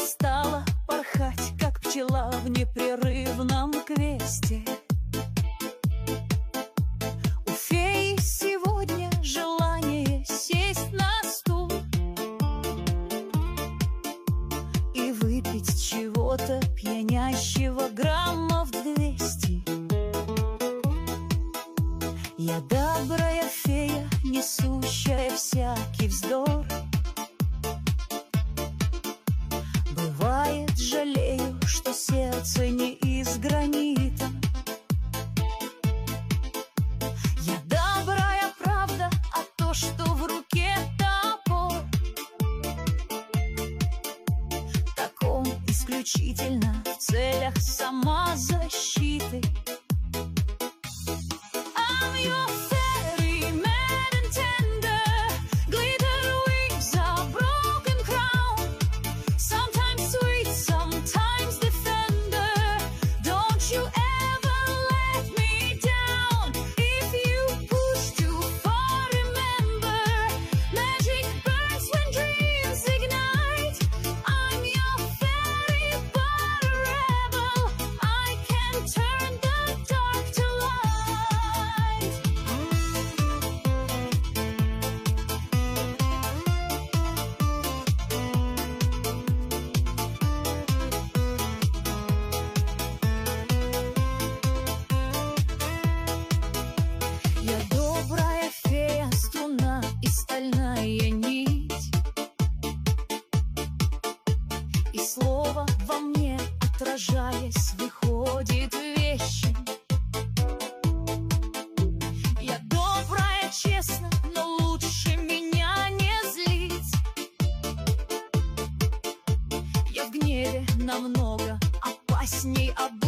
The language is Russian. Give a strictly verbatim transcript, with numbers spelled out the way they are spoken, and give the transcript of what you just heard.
стала порхать, как пчела в непрерывном квесте. У феи сегодня желание сесть на стул и выпить чего-то пьянящего граммов двести. Я добрая фея, несущая всякий вздор. Бывает, жалею, что сердце не из гранита. Я добрая, правда, а то, что в руке топор, так он исключительно в целях самозащиты. Нить, и слово во мне, отражаясь, выходит вещи. Я добрая, честно, но лучше меня не злить. Я в гневе намного опасней обычно.